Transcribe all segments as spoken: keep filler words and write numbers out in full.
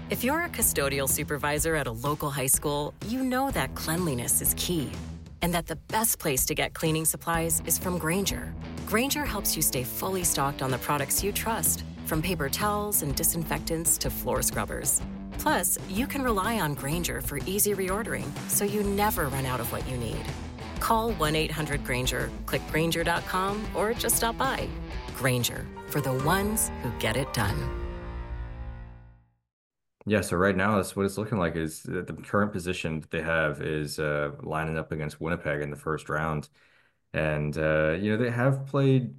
If you're a custodial supervisor at a local high school, you know that cleanliness is key, and that the best place to get cleaning supplies is from Grainger. Grainger helps you stay fully stocked on the products you trust, from paper towels and disinfectants to floor scrubbers. Plus, you can rely on Grainger for easy reordering, so you never run out of what you need. Call one eight hundred Grainger, click Grainger dot com, or just stop by. Grainger, for the ones who get it done. Yeah, so right now that's what it's looking like is that the current position that they have is uh, lining up against Winnipeg in the first round. And uh, you know, they have played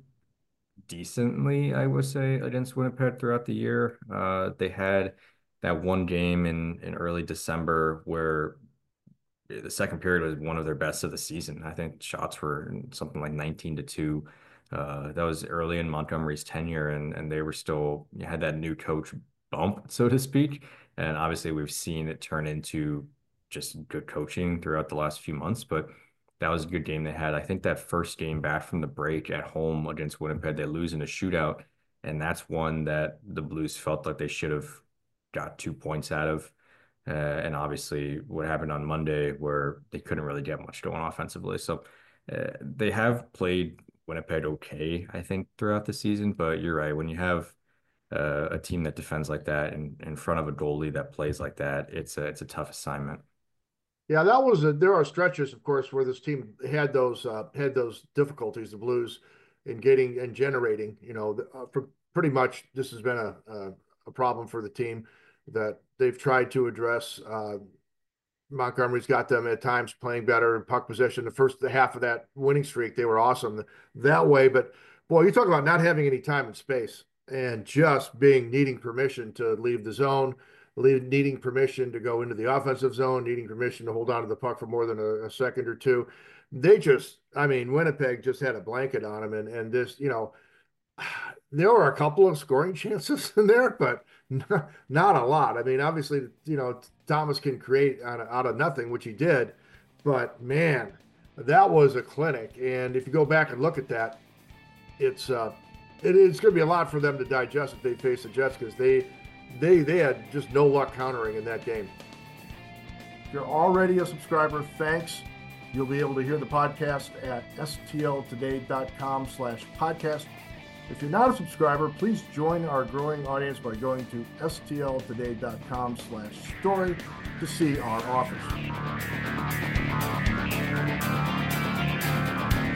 decently, I would say, against Winnipeg throughout the year. Uh, they had that one game in in early December where the second period was one of their best of the season. I think shots were something like nineteen to two. Uh, that was early in Montgomery's tenure, and and they were still you had that new coach bump, so to speak. And obviously, we've seen it turn into just good coaching throughout the last few months. But that was a good game they had. I think that first game back from the break at home against Winnipeg, they lose in a shootout, and that's one that the Blues felt like they should have got two points out of. Uh, and obviously, what happened on Monday, where they couldn't really get much going offensively. So uh, they have played Winnipeg okay, I think, throughout the season. But you're right. When you have uh, a team that defends like that and in front of a goalie that plays like that, it's a it's a tough assignment. Yeah, that was a, there are stretches, of course, where this team had those uh, had those difficulties, the Blues, in getting and generating. You know, uh, for pretty much this has been a, a a problem for the team that they've tried to address. Uh, Montgomery's got them at times playing better in puck possession. The first the half of that winning streak, they were awesome that way. But boy, you talk about not having any time and space and just being needing permission to leave the zone, leave, needing permission to go into the offensive zone, needing permission to hold on to the puck for more than a, a second or two. They just, I mean, Winnipeg just had a blanket on them, and and this, you know. There were a couple of scoring chances in there, but not, not a lot. I mean, obviously, you know, Thomas can create out of, out of nothing, which he did. But man, that was a clinic. And if you go back and look at that, it's uh, it is going to be a lot for them to digest if they face the Jets because they they they had just no luck countering in that game. If you're already a subscriber, thanks. You'll be able to hear the podcast at S T L today dot com slash podcast. If you're not a subscriber, please join our growing audience by going to S T L today dot com slash story to see our offers.